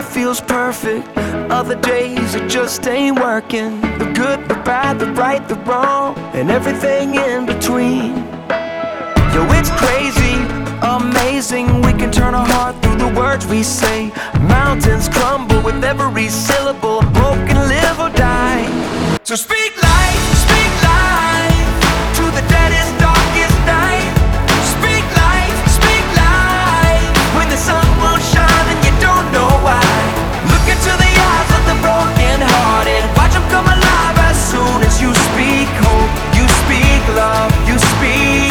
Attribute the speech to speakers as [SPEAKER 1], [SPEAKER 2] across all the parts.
[SPEAKER 1] life feels perfect. Other days it just ain't working. The good, the bad, the right, the wrong, and everything in between. Yo, it's crazy, amazing. We can turn our heart through the words we say. Mountains crumble with every syllable. Hope can live or die. So speak life to the deadest, darkest night. Speak life when the sun won't shine and you don't know why. Look into the eyes of the broken hearted. Watch them come alive as soon as you speak hope. You speak love, you speak.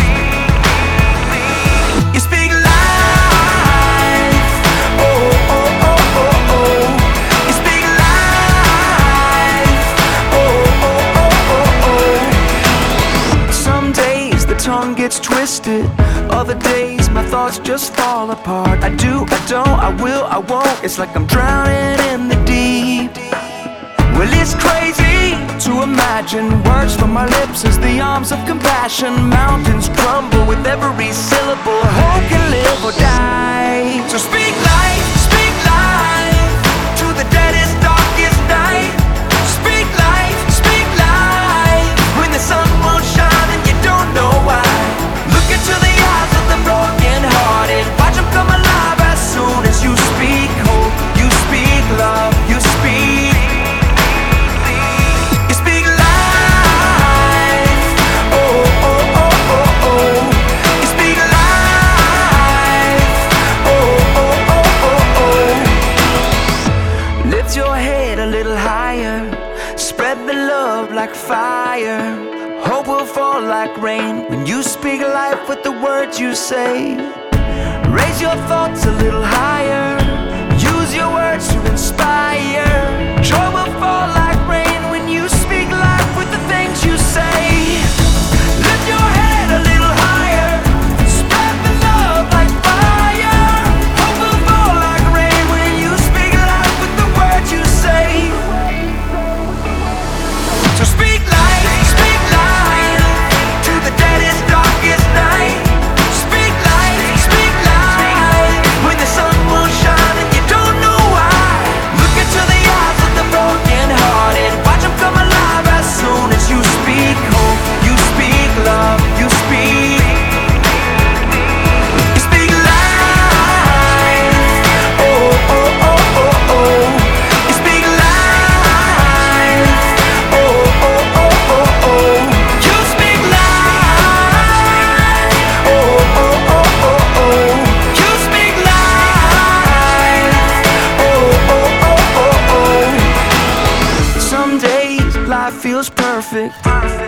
[SPEAKER 1] You speak life. Oh, oh, oh, oh, oh. You speak life. Oh, oh, oh, oh, oh. Some days the tongue gets twisted. Other days my thoughts just fall apart. I do, I don't, I will, I won't. It's like I'm drowning in the deep. Well, it's crazy to imagine words from my lips as the arms of compassion. Mountains crumble with every syllable. Hope can live or die. So speak life to the deadest, darkest night. Speak life when the sun won't shine and you don't know why. Look into the eyes of the broken hearted. Watch them come alive as soon as you speak hope. You speak love, you speak. You speak life. Oh, oh, oh, oh, oh. You speak life. Oh, oh, oh, oh, oh. Lift your head a little higher. Spread the love like fire. Hope will fall like rain when you speak life with the words you say. Raise your thoughts a little higher. Use your words to inspire. Joy will fall like rain when you speak life with the things you say. Lift your head a little higher. Spread the love like fire. Hope will fall like rain when you speak life with the words you say. So speak life to the deadest, darkest night. Speak life when the sun won't shine and you don't know why. Look into the eyes of the broken hearted. Watch them come alive as soon as you speak hope. You speak love, you speak. You speak life. Oh, oh, oh, oh, oh. You speak life. Oh, oh, oh, oh, oh. You speak life. Oh, oh, oh, oh, oh. You speak life. Oh, oh, oh, oh, oh. Some days life feels perfect.